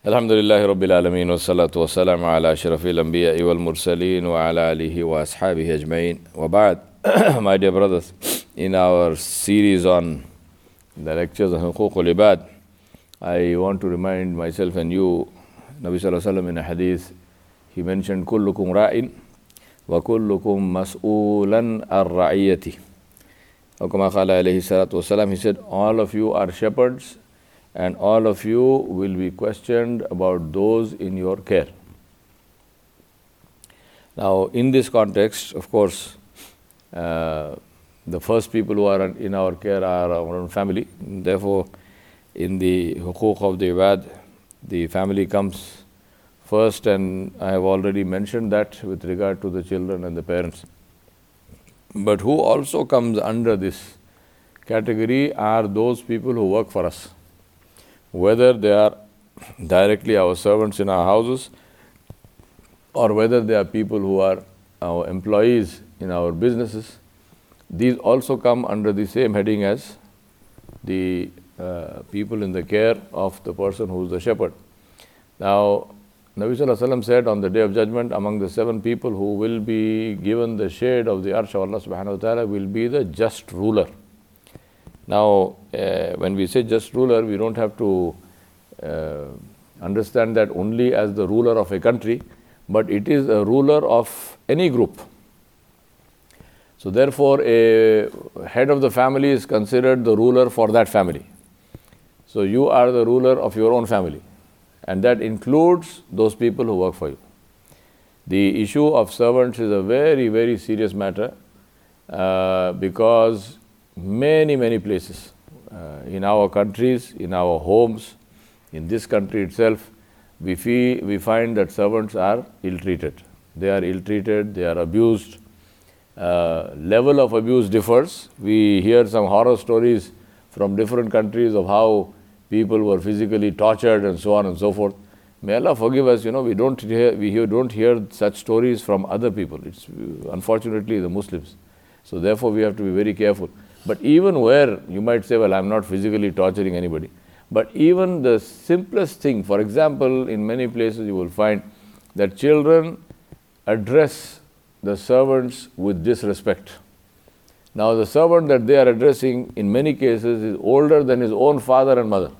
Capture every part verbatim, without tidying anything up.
Alhamdulillahi Rabbil Alameen wa salatu wa salam ala ashrafil anbiya'i wal mursaleen wa ala alihi wa ashabihi ajma'in. Wa ba'd, my dear brothers, in our series on the lectures on Huququl Ibad, I want to remind myself and you, Nabi Sallallahu Alaihi Wasallam in a hadith, he mentioned, Kullukum ra'in wa kullukum mas'ulan ar-ra'iyati. Or kama qala alayhi salatu wa salam, he said, all of you are shepherds, and all of you will be questioned about those in your care. Now, in this context, of course, uh, the first people who are in our care are our own family. Therefore, in the huquq of the ibad, the family comes first, and I have already mentioned that with regard to the children and the parents. But who also comes under this category are those people who work for us. Whether they are directly our servants in our houses, or whether they are people who are our employees in our businesses, these also come under the same heading as the uh, people in the care of the person who is the shepherd. Now, Nabi Sallallahu Alaihi Wasallam said on the Day of Judgment, among the seven people who will be given the shade of the Arsh of Allah Subhanahu Wa Ta'ala will be the just ruler. Now, uh, when we say just ruler, we don't have to uh, understand that only as the ruler of a country, but it is a ruler of any group. So therefore, a head of the family is considered the ruler for that family. So you are the ruler of your own family, and that includes those people who work for you. The issue of servants is a very, very serious matter uh, because many, many places uh, in our countries, in our homes, in this country itself, we, feel, we find that servants are ill-treated. They are ill-treated, they are abused. Uh, level of abuse differs. We hear some horror stories from different countries of how people were physically tortured and so on and so forth. May Allah forgive us, you know, we don't hear, we hear, don't hear such stories from other people. It's unfortunately the Muslims. So therefore we have to be very careful. But even where you might say, well, I'm not physically torturing anybody, but even the simplest thing, for example, in many places you will find that children address the servants with disrespect. Now the servant that they are addressing in many cases is older than his own father and mother.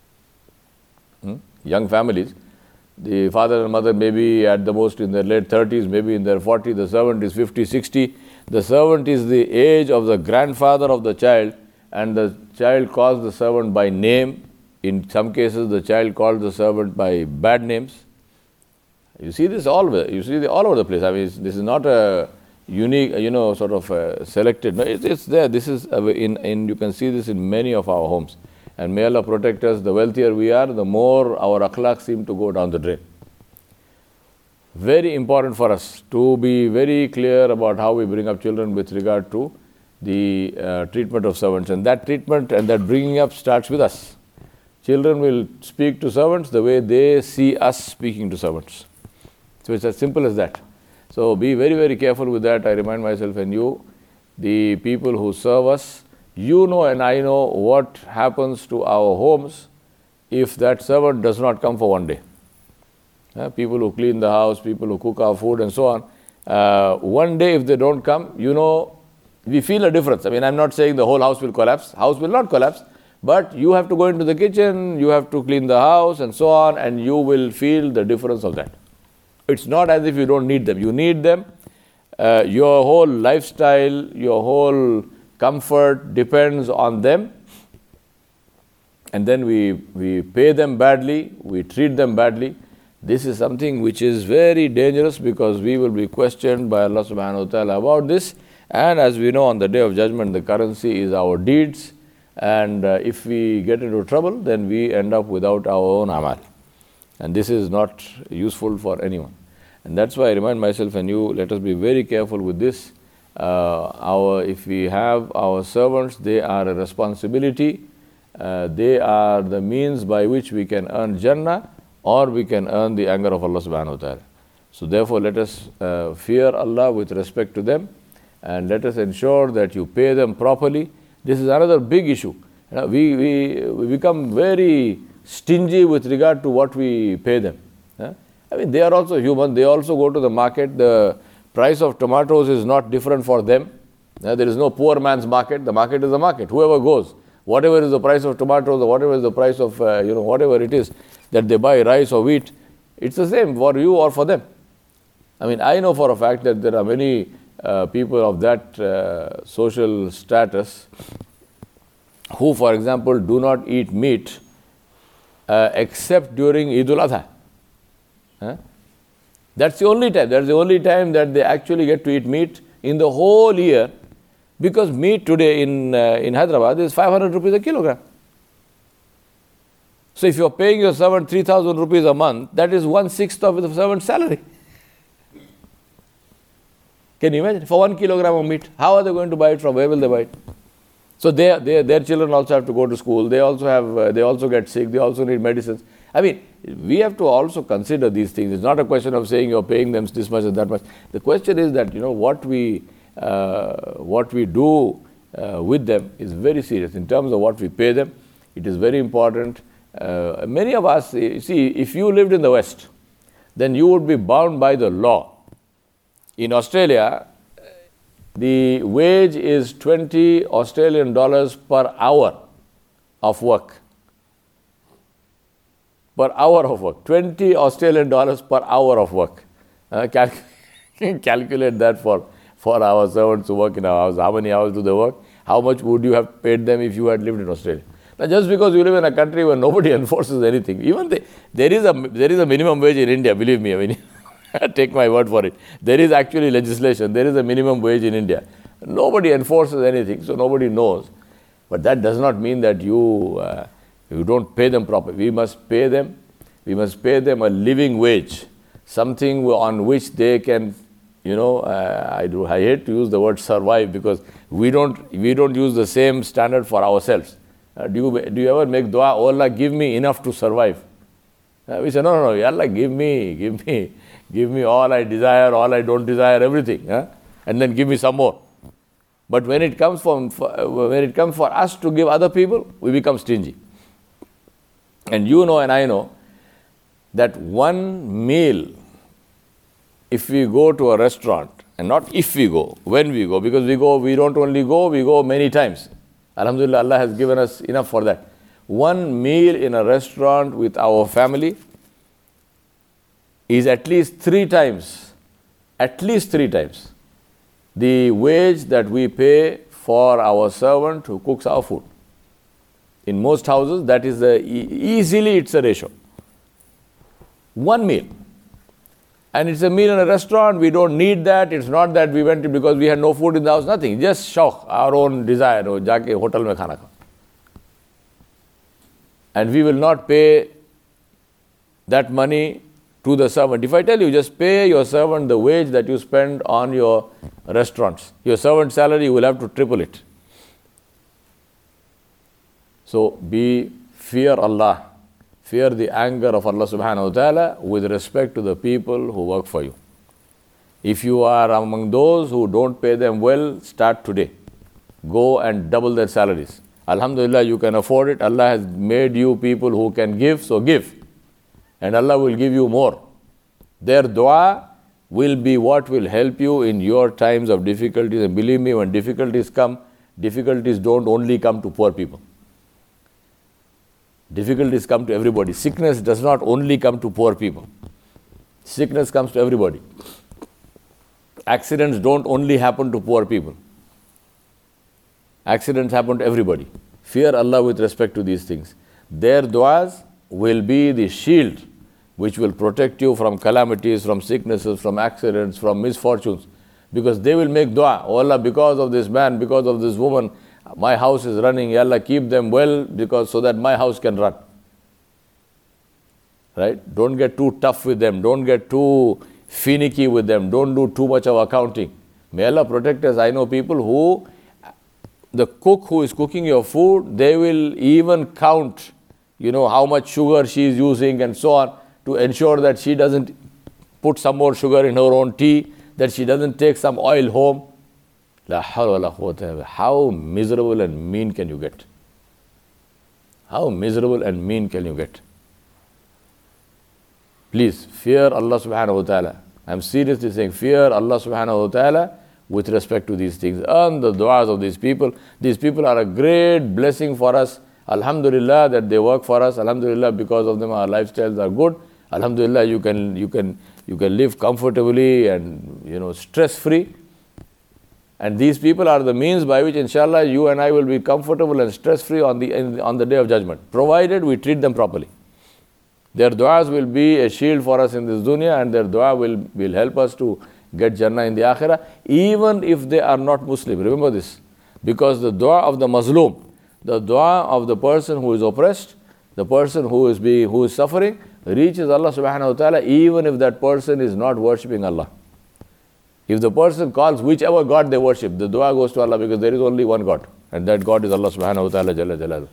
Hmm? Young families, the father and mother may be at the most in their late thirties, maybe in their forties, the servant is fifty, sixty. The servant is the age of the grandfather of the child, and the child calls the servant by name. In some cases, the child calls the servant by bad names. You see this all over, you see this all over the place. I mean, this is not a unique, you know, sort of uh, selected. No, it's, it's there. This is in, in, you can see this in many of our homes. And may Allah protect us. The wealthier we are, the more our akhlaq seem to go down the drain. Very important for us to be very clear about how we bring up children with regard to the uh, treatment of servants. And that treatment and that bringing up starts with us. Children will speak to servants the way they see us speaking to servants. So it's as simple as that. So be very, very careful with that. I remind myself and you, the people who serve us, you know and I know what happens to our homes if that servant does not come for one day. Uh, people who clean the house, people who cook our food and so on. Uh, one day if they don't come, you know, we feel a difference. I mean, I'm not saying the whole house will collapse. House will not collapse. But you have to go into the kitchen, you have to clean the house and so on, and you will feel the difference of that. It's not as if you don't need them. You need them. Uh, your whole lifestyle, your whole comfort depends on them. And then we, we pay them badly, we treat them badly. This is something which is very dangerous because we will be questioned by Allah Subhanahu Wa Ta'ala about this. And as we know, on the Day of Judgment, the currency is our deeds. And uh, if we get into trouble, then we end up without our own amal. And this is not useful for anyone. And that's why I remind myself and you, let us be very careful with this. Uh, our, if we have our servants, they are a responsibility. Uh, they are the means by which we can earn Jannah, or we can earn the anger of Allah Subhanahu Wa Ta'ala. So therefore, let us uh, fear Allah with respect to them, and let us ensure that you pay them properly. This is another big issue. You know, we, we, we become very stingy with regard to what we pay them. Huh? I mean, they are also human. They also go to the market. The price of tomatoes is not different for them. Uh, there is no poor man's market. The market is the market. Whoever goes, whatever is the price of tomatoes or whatever is the price of, uh, you know, whatever it is that they buy, rice or wheat, it's the same for you or for them. I mean, I know for a fact that there are many uh, people of that uh, social status who, for example, do not eat meat uh, except during Eid al-Adha. Huh? That's the only time. That's the only time that they actually get to eat meat in the whole year, because meat today in uh, in Hyderabad is five hundred rupees a kilogram. So if you are paying your servant three thousand rupees a month, that is one sixth of the servant's salary. Can you imagine? For one kilogram of meat, how are they going to buy it from? Where will they buy it? So they, they, their children also have to go to school. They also have, uh, they also get sick. They also need medicines. I mean, we have to also consider these things. It's not a question of saying you're paying them this much and that much. The question is that, you know, what we, uh, what we do uh, with them is very serious. In terms of what we pay them, it is very important. Uh, many of us, see, if you lived in the West, then you would be bound by the law. In Australia, the wage is twenty Australian dollars per hour of work. Per hour of work. twenty Australian dollars per hour of work. Uh, cal- calculate that for, for our servants who work in our house. How many hours do they work? How much would you have paid them if you had lived in Australia? Now, just because you live in a country where nobody enforces anything, even the, there is a there is a minimum wage in India, believe me, I mean, take my word for it. There is actually legislation. There is a minimum wage in India. Nobody enforces anything, so nobody knows. But that does not mean that you uh, you don't pay them properly. We must pay them. We must pay them a living wage, something on which they can, you know, uh, I do. I hate to use the word survive, because we don't we don't use the same standard for ourselves. Uh, do you do you ever make dua? Oh Allah, give me enough to survive. Uh, we say no, no, no. Allah, give me, give me. Give me all I desire, all I don't desire, everything. Huh? And then give me some more. But when it comes from, for, when it comes for us to give other people, we become stingy. And you know and I know that one meal, if we go to a restaurant, and not if we go, when we go, because we go, we don't only go, we go many times. Alhamdulillah, Allah has given us enough for that. One meal in a restaurant with our family is at least three times, at least three times, the wage that we pay for our servant who cooks our food. In most houses, that is the, easily it's a ratio. One meal. And it's a meal in a restaurant, we don't need that. It's not that we went because we had no food in the house, nothing. Just shaukh, our own desire, oh, jaake hotel mein khana khao. And we will not pay that money to the servant. If I tell you, just pay your servant the wage that you spend on your restaurants, your servant's salary, you will have to triple it. So be, fear Allah, fear the anger of Allah subhanahu wa ta'ala with respect to the people who work for you. If you are among those who don't pay them well, start today. Go and double their salaries. Alhamdulillah, you can afford it. Allah has made you people who can give, so give. And Allah will give you more. Their dua will be what will help you in your times of difficulties. And believe me, when difficulties come, difficulties don't only come to poor people. Difficulties come to everybody. Sickness does not only come to poor people. Sickness comes to everybody. Accidents don't only happen to poor people. Accidents happen to everybody. Fear Allah with respect to these things. Their du'as will be the shield which will protect you from calamities, from sicknesses, from accidents, from misfortunes. Because they will make dua. Oh Allah, because of this man, because of this woman, my house is running. Ya Allah, keep them well, because so that my house can run. Right? Don't get too tough with them. Don't get too finicky with them. Don't do too much of accounting. May Allah protect us. I know people who, the cook who is cooking your food, they will even count, you know, how much sugar she is using and so on, to ensure that she doesn't put some more sugar in her own tea, that she doesn't take some oil home. La hawla wa la quwwata. How miserable and mean can you get? How miserable and mean can you get? Please, fear Allah subhanahu wa ta'ala. I'm seriously saying, fear Allah subhanahu wa ta'ala with respect to these things. Earn the du'as of these people. These people are a great blessing for us. Alhamdulillah that they work for us. Alhamdulillah, because of them our lifestyles are good. Alhamdulillah, you can you can you can live comfortably and you know stress-free. And these people are the means by which, inshallah, you and I will be comfortable and stress-free on the on the day of judgment, provided we treat them properly. Their du'as will be a shield for us in this dunya, and their du'a will, will help us to get Jannah in the akhirah, even if they are not Muslim. Remember this. Because the du'a of the Mazlum, the du'a of the person who is oppressed, the person who is being, who is suffering, reaches Allah subhanahu wa ta'ala, even if that person is not worshipping Allah. If the person calls whichever God they worship, the du'a goes to Allah, because there is only one God, and that God is Allah subhanahu wa ta'ala jalla jalaluhu.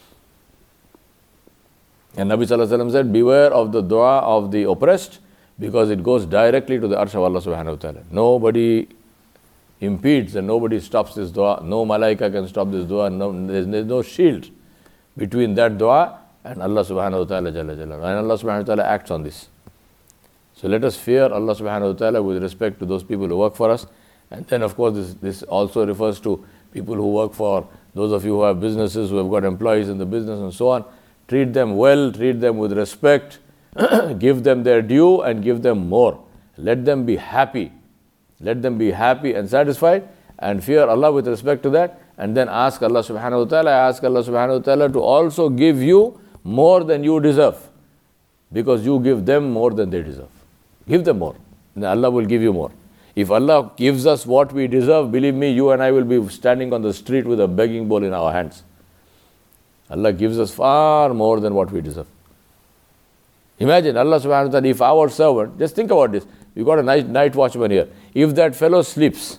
And Nabi sallallahu alayhi wa sallam said, beware of the dua of the oppressed, because it goes directly to the arsh of Allah subhanahu wa ta'ala. Nobody impedes and nobody stops this dua. No malaika can stop this dua. No, there's, there's no shield between that dua and Allah subhanahu wa ta'ala jalla jalaluhu. And Allah subhanahu wa ta'ala acts on this. So let us fear Allah subhanahu wa ta'ala with respect to those people who work for us. And then of course this, this also refers to people who work for those of you who have businesses, who have got employees in the business and so on. Treat them well, treat them with respect, give them their due and give them more. Let them be happy. Let them be happy and satisfied, and fear Allah with respect to that, and then ask Allah subhanahu wa ta'ala, ask Allah subhanahu wa ta'ala to also give you more than you deserve, because you give them more than they deserve. Give them more, and Allah will give you more. If Allah gives us what we deserve, believe me, you and I will be standing on the street with a begging bowl in our hands. Allah gives us far more than what we deserve. Imagine Allah subhanahu wa ta'ala, if our servant, just think about this, we got a night, night watchman here. If that fellow sleeps,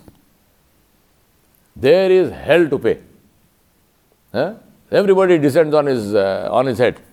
there is hell to pay. Huh? Everybody descends on his, uh, on his head.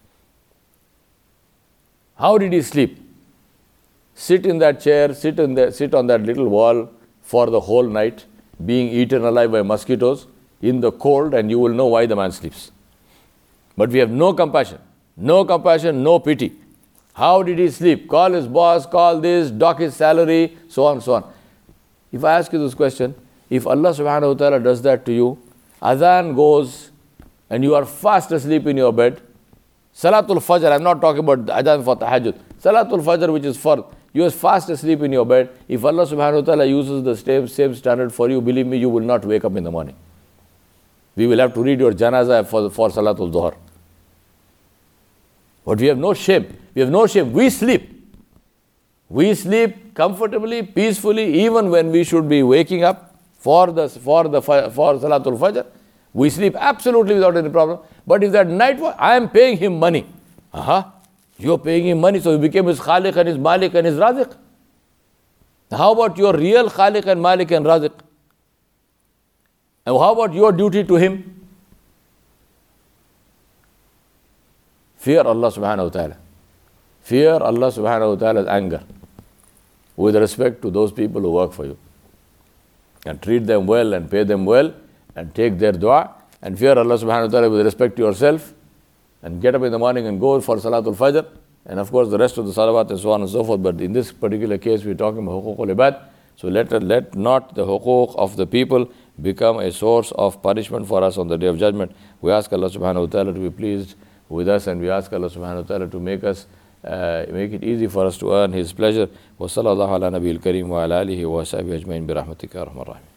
How did he sleep? Sit in that chair, sit, in the, sit on that little wall for the whole night, being eaten alive by mosquitoes in the cold, and you will know why the man sleeps. But we have no compassion, no compassion, no pity. How did he sleep? Call his boss, call this, dock his salary, so on, so on. If I ask you this question, if Allah subhanahu wa ta'ala does that to you, adhan goes and you are fast asleep in your bed, Salatul Fajr, I'm not talking about adhan for tahajjud, Salatul Fajr, which is for, you are fast asleep in your bed, if Allah subhanahu wa ta'ala uses the same, same standard for you, believe me, you will not wake up in the morning. We will have to read your janazah for, for Salatul Dhuhr. But we have no shame. We have no shame. We sleep. We sleep comfortably, peacefully, even when we should be waking up for the for the for Salatul Fajr. We sleep absolutely without any problem. But if that night, I am paying him money. Uh-huh. You are paying him money, so he became his Khaliq and his Malik and his Raziq. How about your real Khaliq and Malik and Raziq? And how about your duty to him? Fear Allah subhanahu wa ta'ala. Fear Allah subhanahu wa ta'ala's anger with respect to those people who work for you. And treat them well and pay them well and take their dua, and fear Allah subhanahu wa ta'ala with respect to yourself, and get up in the morning and go for Salatul Fajr, and of course the rest of the salawat and so on and so forth. But in this particular case we're talking about huquq al-ibad. So let, let not the huquq of the people become a source of punishment for us on the day of judgment. We ask Allah subhanahu wa ta'ala to be pleased with us, and we ask Allah subhanahu wa ta'ala to make us uh, make it easy for us to earn His pleasure. Wa sallallahu ala nabiyil kareem wa ala alihi wa sahbihi ajma'in bi rahmatika ya arhamar rahimin.